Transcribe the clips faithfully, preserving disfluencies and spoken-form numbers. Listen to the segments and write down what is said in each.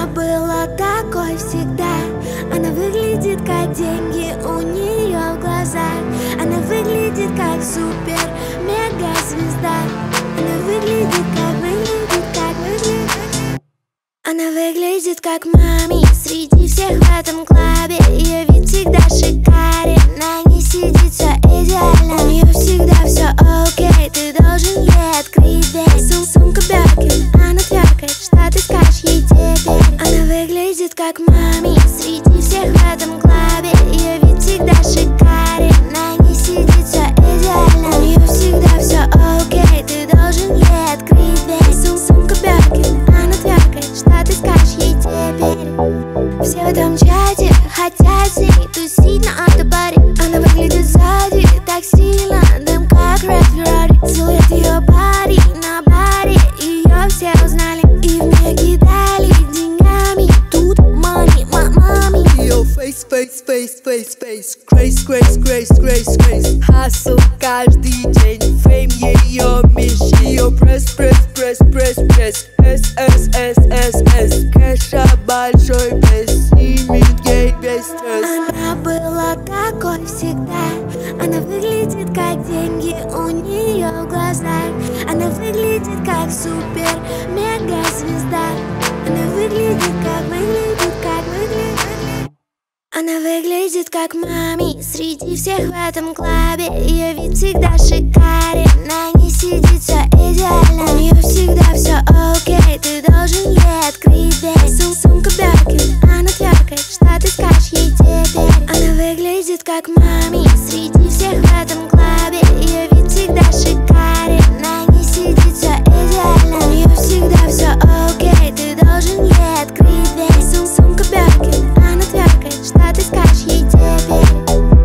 Она была такой всегда. Она выглядит как деньги у нее в глазах. Она выглядит как супер мега звезда. Она выглядит как, выглядит как, выглядит. Она выглядит как мами среди всех в этом клабе. Ее вид всегда шикарен, на ней сидит все идеально. У нее всегда все окей, ты должен ей открыть дверь. Сум сумка Бёркин, она тверкает, что ты скажешь ей теперь. Она выглядит как мами среди всех в этом клабе. Ее вид всегда шикарен, на ней сидит все идеально. У нее всегда все окей, ты должен ей открыть дверь. Сум сумка Бёркин, она тверкает, что ты скажешь ей теперь. Все в этом чате хотят с ней тусить на автобаре. Она выглядит сзади так сильно, дым как Red Ferrari. Силуэт ее пари на баре, ее все узнали и в меня кидали деньгами. Тут money, мами. Ее face, face, face, face, face. Grace, grace, grace, grace, grace. Hustle каждый день, фейм ее меч. Ее пресс, пресс, пресс, пресс, пресс. S, S, S, S, S. Кэша большой без, снимет гей без стресс. Она была такой всегда. Она выглядит как деньги у нее в глазах. Она выглядит как супер мега звезда. Она выглядит как, выглядит как, выглядит. Она выглядит как мами среди всех в этом клабе. Ее вид всегда шикарен, на ней сидит все идеально. У нее всегда все окей, ты должен ей открыть дверь. Сум сумка Бёркин, она тверкает, что ты скажешь ей теперь. Она выглядит как мами среди всех в этом клабе. Ее вид всегда шикарен, на ней сидит все идеально. У нее всегда все окей, ты должен ей открыть дверь. Сум сумка Бёркин, она тверкает, что ты скажешь ей теперь.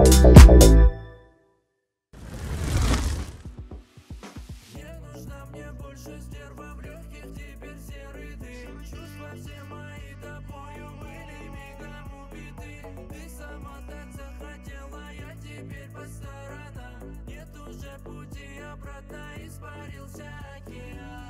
Не нужна мне больше стерва, в легких теперь серый дым. Чушь во все мои тобою были мигом убиты. Ты сама так захотела, я теперь по сторонам. Нет уже пути обратно, испарился океан.